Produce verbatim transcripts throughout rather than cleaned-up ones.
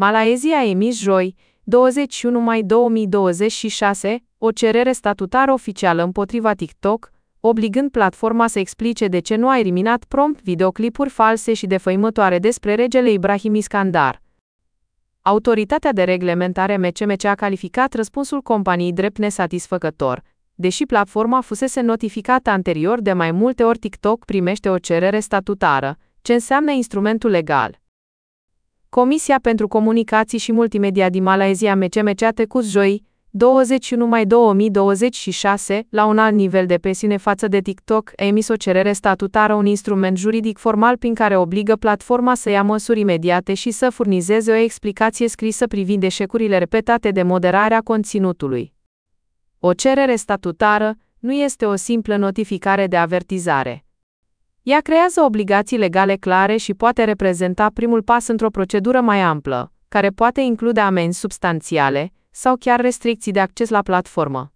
Malaysia a emis joi, douăzeci și unu mai două mii douăzeci și șase, o cerere statutară oficială împotriva TikTok, obligând platforma să explice de ce nu a eliminat prompt videoclipuri false și defăimătoare despre regele Ibrahim Iskandar. Autoritatea de reglementare M C M C a calificat răspunsul companiei drept nesatisfăcător, deși platforma fusese notificată anterior de mai multe ori. TikTok primește o cerere statutară, ce înseamnă instrumentul legal. Comisia pentru Comunicații și Multimedia din Malaysia M C M C a trecut joi, douăzeci și unu mai două mii douăzeci și șase, la un alt nivel de presiune față de TikTok, a emis o cerere statutară, un instrument juridic formal prin care obligă platforma să ia măsuri imediate și să furnizeze o explicație scrisă privind eșecurile repetate de moderare a conținutului. O cerere statutară nu este o simplă notificare de avertizare. Ea creează obligații legale clare și poate reprezenta primul pas într-o procedură mai amplă, care poate include amenzi substanțiale sau chiar restricții de acces la platformă.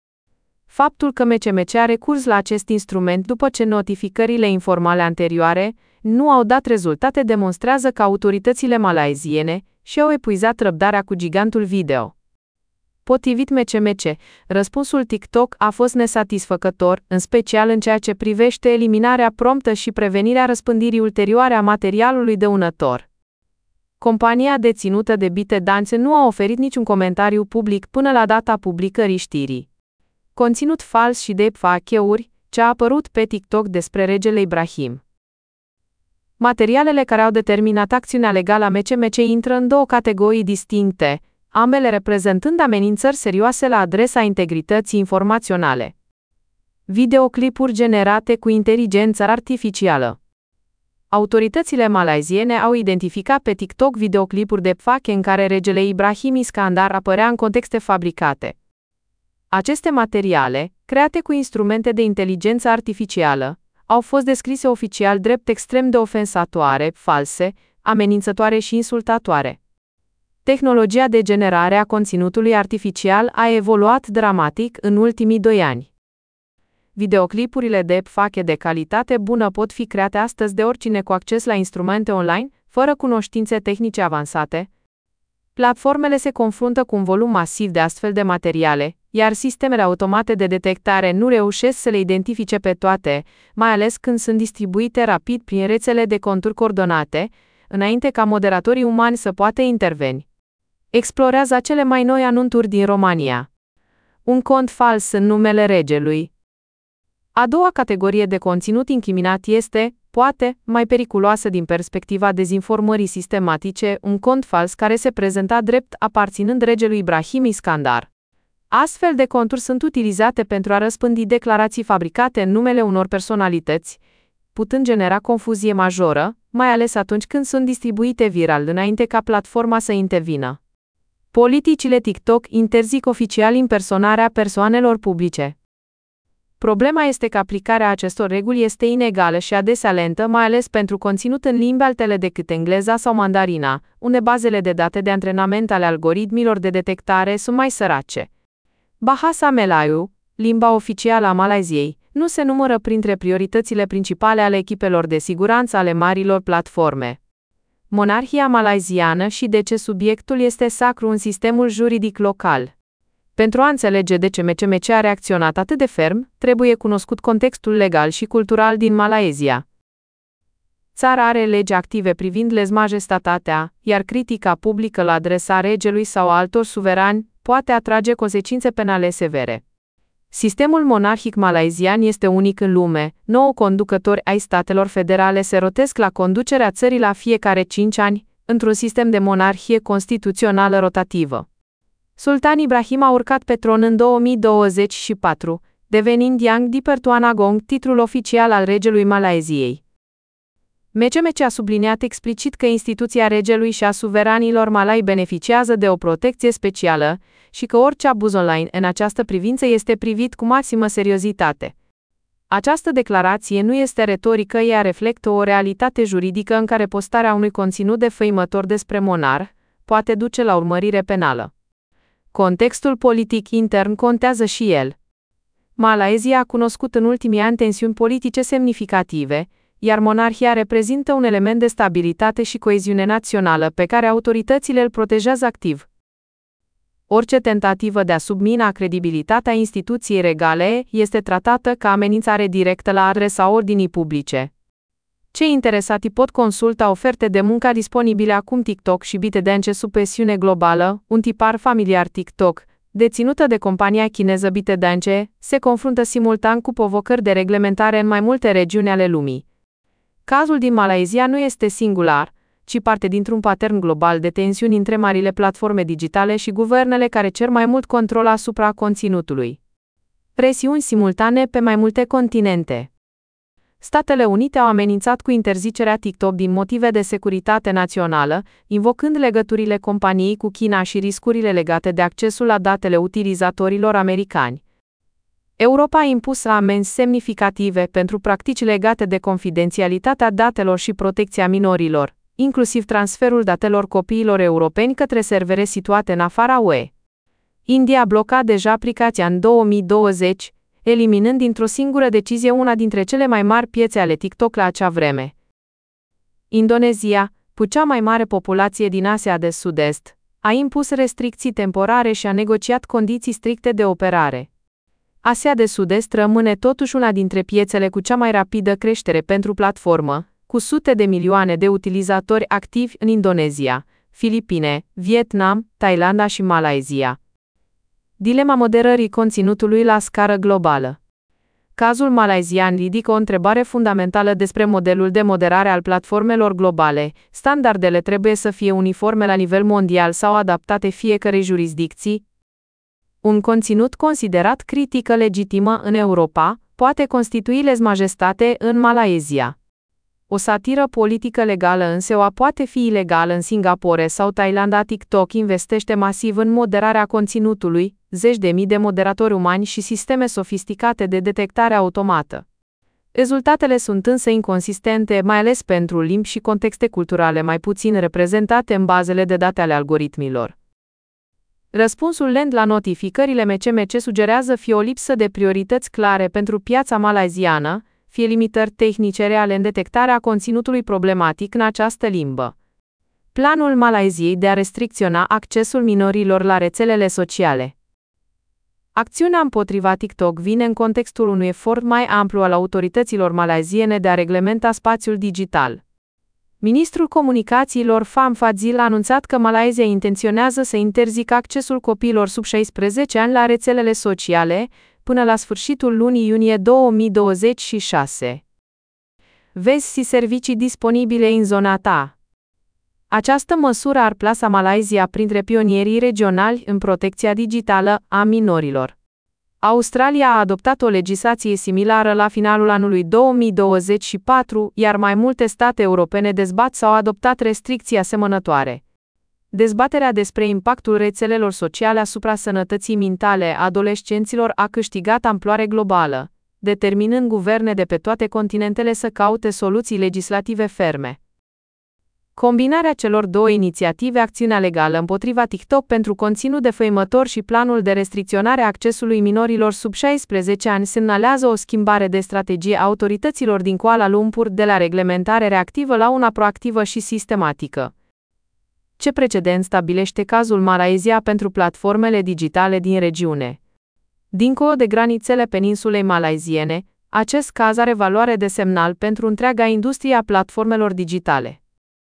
Faptul că M C M C a recurs la acest instrument după ce notificările informale anterioare nu au dat rezultate demonstrează că autoritățile malaiziene și-au epuizat răbdarea cu gigantul video. Potrivit M C M C, răspunsul TikTok a fost nesatisfăcător, în special în ceea ce privește eliminarea promptă și prevenirea răspândirii ulterioare a materialului dăunător. Compania deținută de ByteDance nu a oferit niciun comentariu public până la data publicării știrii. Conținut fals și deepfake-uri, ce a apărut pe TikTok despre regele Ibrahim. Materialele care au determinat acțiunea legală a M C M C intră în două categorii distincte, ambele reprezentând amenințări serioase la adresa integrității informaționale. Videoclipuri generate cu inteligență artificială. Autoritățile malaiziene au identificat pe TikTok videoclipuri deepfake în care regele Ibrahim Iskandar apărea în contexte fabricate. Aceste materiale, create cu instrumente de inteligență artificială, au fost descrise oficial drept extrem de ofensatoare, false, amenințătoare și insultatoare. Tehnologia de generare a conținutului artificial a evoluat dramatic în ultimii doi ani. Videoclipurile deepfake de calitate bună pot fi create astăzi de oricine cu acces la instrumente online, fără cunoștințe tehnice avansate. Platformele se confruntă cu un volum masiv de astfel de materiale, iar sistemele automate de detectare nu reușesc să le identifice pe toate, mai ales când sunt distribuite rapid prin rețele de conturi coordonate, înainte ca moderatorii umani să poată interveni. Explorează cele mai noi anunțuri din România. Un cont fals în numele regelui. A doua categorie de conținut incriminat este, poate, mai periculoasă din perspectiva dezinformării sistematice, un cont fals care se prezenta drept aparținând regelui Ibrahim Iskandar. Astfel de conturi sunt utilizate pentru a răspândi declarații fabricate în numele unor personalități, putând genera confuzie majoră, mai ales atunci când sunt distribuite viral înainte ca platforma să intervină. Politicile TikTok interzic oficial impersonarea persoanelor publice. Problema este că aplicarea acestor reguli este inegală și adesea lentă, mai ales pentru conținut în limbi altele decât engleza sau mandarina, unde bazele de date de antrenament ale algoritmilor de detectare sunt mai sărace. Bahasa Melayu, limba oficială a Malaysiei, nu se numără printre prioritățile principale ale echipelor de siguranță ale marilor platforme. Monarhia malaiziană și de ce subiectul este sacru în sistemul juridic local. Pentru a înțelege de ce M C M C a reacționat atât de ferm, trebuie cunoscut contextul legal și cultural din Malaysia. Țara are legi active privind lezmajestātea, iar critica publică la adresa regelui sau altor suverani poate atrage consecințe penale severe. Sistemul monarhic malaizian este unic în lume, nouă conducători ai statelor federale se rotesc la conducerea țării la fiecare cinci ani, într-un sistem de monarhie constituțională rotativă. Sultan Ibrahim a urcat pe tron în două mii douăzeci și patru, devenind Yang di Pertuan Agong titlul oficial al regelui Malaysiei. M C M C a subliniat explicit că instituția regelui și a suveranilor malai beneficiază de o protecție specială și că orice abuz online în această privință este privit cu maximă seriozitate. Această declarație nu este retorică, ea reflectă o realitate juridică în care postarea unui conținut defăimător despre monarh poate duce la urmărire penală. Contextul politic intern contează și el. Malaysia a cunoscut în ultimii ani tensiuni politice semnificative, iar monarhia reprezintă un element de stabilitate și coeziune națională pe care autoritățile îl protejează activ. Orice tentativă de a submina credibilitatea instituției regale este tratată ca amenințare directă la adresa ordinii publice. Cei interesati pot consulta oferte de muncă disponibile acum. TikTok și ByteDance sub presiune globală, un tipar familiar TikTok, deținută de compania chineză ByteDance, se confruntă simultan cu provocări de reglementare în mai multe regiuni ale lumii. Cazul din Malaysia nu este singular, ci parte dintr-un patern global de tensiuni între marile platforme digitale și guvernele care cer mai mult control asupra conținutului. Presiuni simultane pe mai multe continente. Statele Unite au amenințat cu interzicerea TikTok din motive de securitate națională, invocând legăturile companiei cu China și riscurile legate de accesul la datele utilizatorilor americani. Europa a impus amenzi semnificative pentru practici legate de confidențialitatea datelor și protecția minorilor, inclusiv transferul datelor copiilor europeni către servere situate în afara U E. India a blocat deja aplicația în două mii douăzeci, eliminând dintr-o singură decizie una dintre cele mai mari piețe ale TikTok la acea vreme. Indonezia, cu cea mai mare populație din Asia de Sud-Est, a impus restricții temporare și a negociat condiții stricte de operare. Asia de Sud-Est rămâne totuși una dintre piețele cu cea mai rapidă creștere pentru platformă, cu sute de milioane de utilizatori activi în Indonezia, Filipine, Vietnam, Thailanda și Malaysia. Dilema moderării conținutului la scară globală. Cazul malaysian ridică o întrebare fundamentală despre modelul de moderare al platformelor globale. Standardele trebuie să fie uniforme la nivel mondial sau adaptate fiecărei jurisdicții? Un conținut considerat critică legitimă în Europa poate constitui lez-majestate în Malaysia. O satiră politică legală în S E A poate fi ilegală în Singapore sau Thailanda. TikTok investește masiv în moderarea conținutului, zeci de mii de moderatori umani și sisteme sofisticate de detectare automată. Rezultatele sunt însă inconsistente, mai ales pentru limbi și contexte culturale mai puțin reprezentate în bazele de date ale algoritmilor. Răspunsul lent la notificările M C M C sugerează fie o lipsă de priorități clare pentru piața malaysiană, fie limitări tehnice reale în detectarea conținutului problematic în această limbă. Planul Malaysiei de a restricționa accesul minorilor la rețelele sociale. Acțiunea împotriva TikTok vine în contextul unui efort mai amplu al autorităților malaysiene de a reglementa spațiul digital. Ministrul Comunicațiilor Fam Fadzil a anunțat că Malaysia intenționează să interzică accesul copiilor sub șaisprezece ani la rețelele sociale până la sfârșitul lunii iunie două mii douăzeci și șase. Vezi și servicii disponibile în zona ta. Această măsură ar plasa Malaysia printre pionierii regionali în protecția digitală a minorilor. Australia a adoptat o legislație similară la finalul anului două mii douăzeci și patru, iar mai multe state europene dezbat sau au adoptat restricții asemănătoare. Dezbaterea despre impactul rețelelor sociale asupra sănătății mentale a adolescenților a câștigat amploare globală, determinând guverne de pe toate continentele să caute soluții legislative ferme. Combinarea celor două inițiative, acțiunea legală împotriva TikTok pentru conținut defăimător și planul de restricționare a accesului minorilor sub șaisprezece ani, semnalează o schimbare de strategie a autorităților din Kuala Lumpur de la reglementare reactivă la una proactivă și sistematică. Ce precedent stabilește cazul Malaysia pentru platformele digitale din regiune? Dincolo de granițele peninsulei malaysiene, acest caz are valoare de semnal pentru întreaga industrie a platformelor digitale.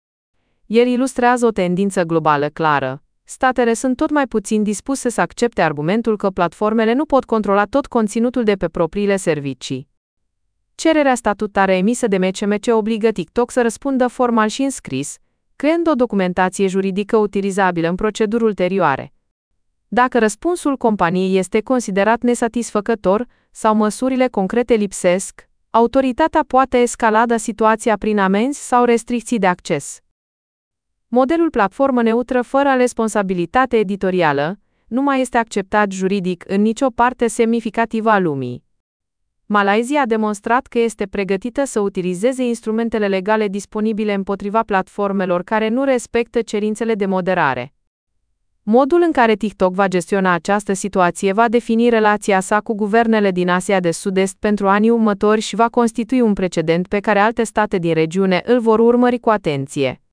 El ilustrează o tendință globală clară. Statele sunt tot mai puțin dispuse să accepte argumentul că platformele nu pot controla tot conținutul de pe propriile servicii. Cererea statutară emisă de M C M C obligă TikTok să răspundă formal și în scris, creând o documentație juridică utilizabilă în proceduri ulterioare. Dacă răspunsul companiei este considerat nesatisfăcător sau măsurile concrete lipsesc, autoritatea poate escalada situația prin amenzi sau restricții de acces. Modelul platformă neutră fără responsabilitate editorială nu mai este acceptat juridic în nicio parte semnificativă a lumii. Malaysia a demonstrat că este pregătită să utilizeze instrumentele legale disponibile împotriva platformelor care nu respectă cerințele de moderare. Modul în care TikTok va gestiona această situație va defini relația sa cu guvernele din Asia de Sud-Est pentru anii următori și va constitui un precedent pe care alte state din regiune îl vor urmări cu atenție.